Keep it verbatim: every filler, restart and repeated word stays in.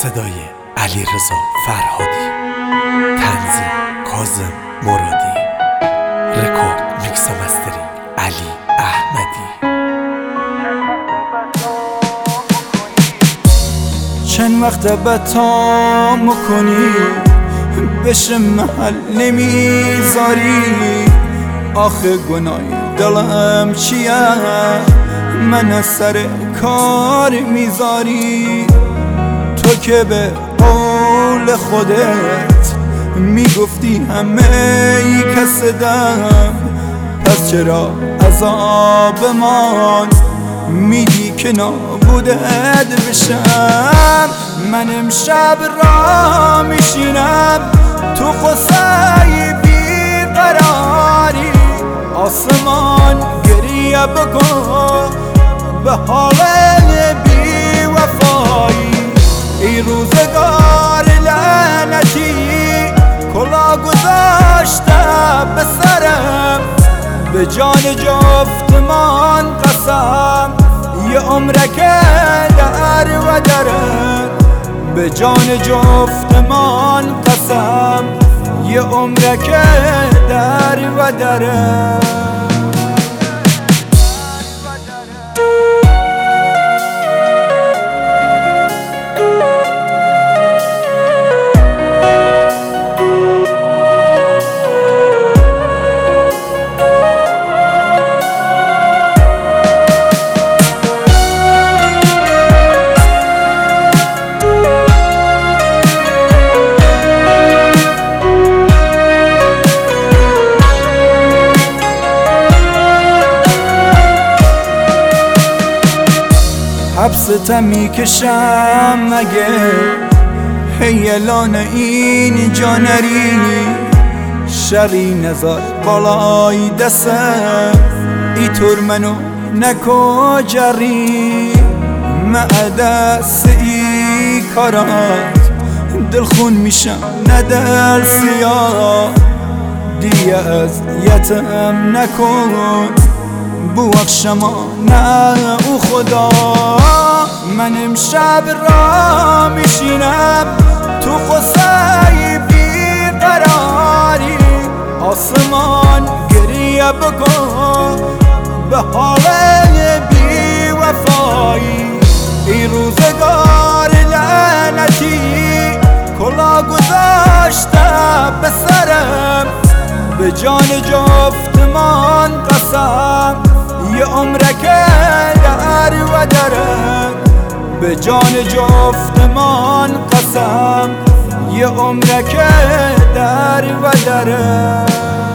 صدای علیرضا فرهادی، تنظیم کاظم مرادی، رکورد میکس و مسترینگ علی احمدی. چند وقت بتا میکنی بشه محل نمیذاری، آخه گناه دلم چیه من از سر کار میذاری؟ تو که به قول خودت میگفتی همه ای کسدم، پس چرا عذاب من میدی که نابودت بشم؟ من امشب را میشینم تو قصه بیقراری، آسمان گریه بکن به حال بی وفایی. ای روزگار لعنتی کلا گذاشته به سرم، به جان جفتمان قسم یه عمره که در و درم، به جان جفتمان قسم یه عمره که در و درم. حبستم میکشم مگه هیلان این جانری، شری نزار بالای دستم ای طور منو نکو جری. معدست ای کارات دلخون میشم نه دل سیاه، دیگه از یتم نکن بوخشما نه او خدا. من امشب را میشینم تو قصه بیقراری، آسمان گریه بکن به حال بی وفایی. ای روزگار لعنتی کلا گذاشته به سرم، به جان جفتمان قسم یه عمره که در و درم، به جان جفتمان قسم یه عمره که در و درم.